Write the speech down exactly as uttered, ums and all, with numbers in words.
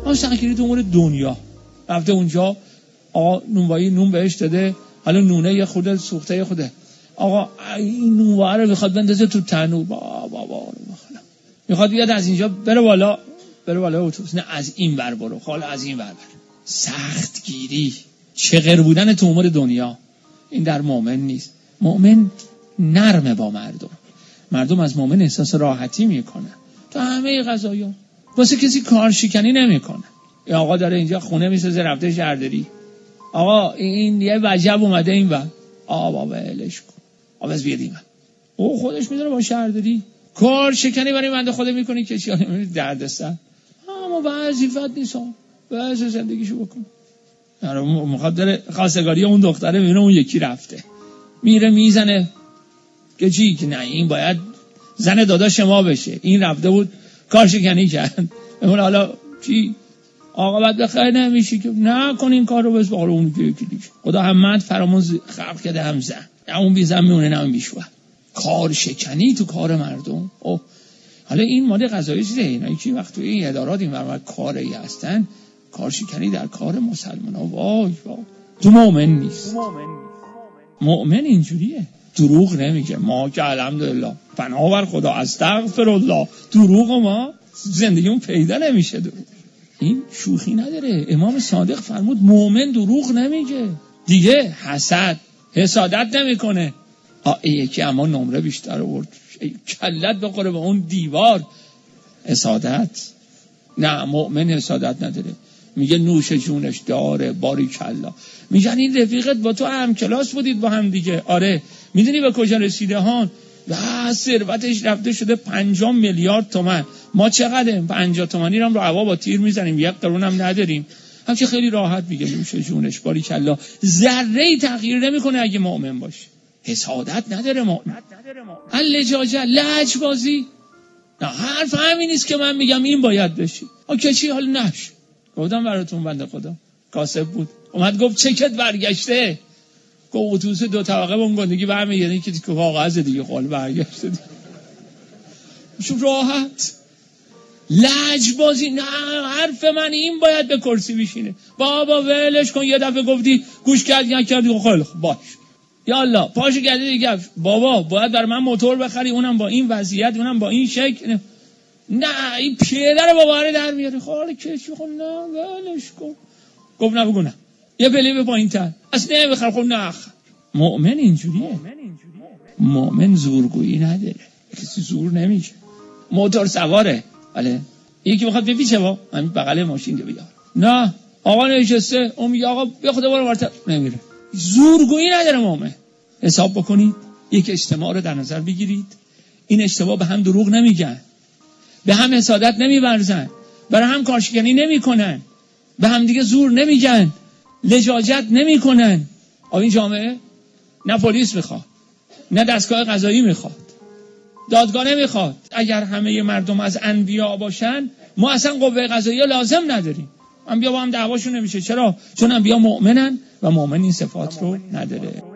اما سختگیری تو امور دنیا، رفته اونجا آقا نونوایی نون بهش داده، حالا نونه یه خورده سوخته یه خورده، آقا این نونوایی رو میخواد بندازه تو تنور، با بابا رو بخونم، میخواد بیاد از اینجا بره بالا، بره بالا اتوبوس، نه از این ور برو، خاله از این ور بر. سختگیری، چغر بودن تو امور دنیا، این در مؤمن نیست. مؤمن نرمه با مردم، مردم از مؤمن احساس راحتی میکنن تو همه قضایا، واسه کسی کار شکنی نمیکنه. یا آقا داره اینجا خونه میسازه رفته شهرداری، آقا این یه وجب اومده این و آقا بابا الش کن، آقا بس بیادیم او خودش میدونه با شهرداری کار شکنی برای بنده خدا میکنی که چی دردسر، اما وظیفت نیست، واسه زندگیشو بکن. میخواد داره خواستگاری اون دختره میبینه اون یکی رفته، میره میزنه که چی که نه این باید زن داداش ما بشه، این رفته بود کار شکنی کرد، اون حالا چی آقا بعد بخیر نمیشه که نه کن این کار رو، بس باقل اون که یکی دیگه. خدا همت فرامون خلق کرده هم زن، نه اون بی زن میونه نه اون بیشوه. کار شکنی تو کار مردم. اوه حالا این ماده قضایی چیزه، اینایی که وقتی این ادارات این برمار کاری هستن، کار شکنی در کار مسلمان ها، وای وای تو مؤمن نیست. مؤمن اینجوریه، دروغ نمیگه، ما که الحمدلله پناه بر خدا استغفر الله، دروغ ما زندگیمون پیدا نمیشه دروغ. این شوخی نداره. امام صادق فرمود مؤمن دروغ نمیگه دیگه، حسد حسادت نمیکنه. آ یکی اما نمره بیشتر آورد، کلت بخوره به اون دیوار. حسادت نه، مؤمن حسادت نداره، میگه نوش جونش داره، باری کلا. میگن این رفیقت با تو هم کلاس بودید با هم دیگه، آره میدونی به کجا رسیده هان؟ و ثروتش رفته شده پنجاه میلیارد تومان، ما چقدر پنجاه تومانی رو هم رو هوا با تیر میزنیم، یک قرون هم نداریم. هم که خیلی راحت میگه نوش جونش باری کلا، ذره تغییر نمیکنه اگه مؤمن باشه. حسادت نداره مؤمن. اللجاجه، لجبازی، نه حرف همین نیست که من میگم این باید بشی. آ کچی حال نش گفتم براتون بنده خدا کاسب بود اومد گفت چکت برگشته، گفت اتوبوس دو طبقه با اون گندگی برمیگردی که کاغذ دیگه خال برگشته دیگه. شو راحت. لجبازی، نه حرف من این باید به کرسی بشینه، بابا ولش کن، یه دفعه گفتی گوش کردی نکردی خیلی خوب باش، یالا پاشو گردی دیگه، بابا باید برای من موتور بخری، اونم با این وضعیت، اونم با این شکل، نه این پدر باباره در میاره، خاله کشی خون، نه ولش کن. گفت نه بگو نه، یه پلی به پایین تر اصلا نه بخر، خب نه. مؤمن اینجوریه، مؤمن زورگویی نداره، کسی زور نمیشه. موتور سواره، بله یکی میخواد بپیچه با همین بغل ماشین ده بیار، نه آقا نشسته، اون میگه آقا بیا خدا برو ورتر، نمیره. زورگویی نداره مؤمن. حساب بکنید، یک اجتماع رو در نظر بگیرید، این اجتماع به هم دروغ نمیگن، به هم حسادت نمیورزن، برای هم کارشکنی نمیکنن، به هم دیگه زور نمیگن، لجاجت نمیکنن. آیا این جامعه نه پلیس میخواد، نه دستگاه قضایی میخواد، دادگاه نمیخواد. اگر همه مردم از انبیا باشن ما اصلا قوه قضاییه لازم نداریم، انبیا با هم دعواشون نمیشه. چرا؟ چون انبیا مؤمنن و مؤمن این صفات رو نداره.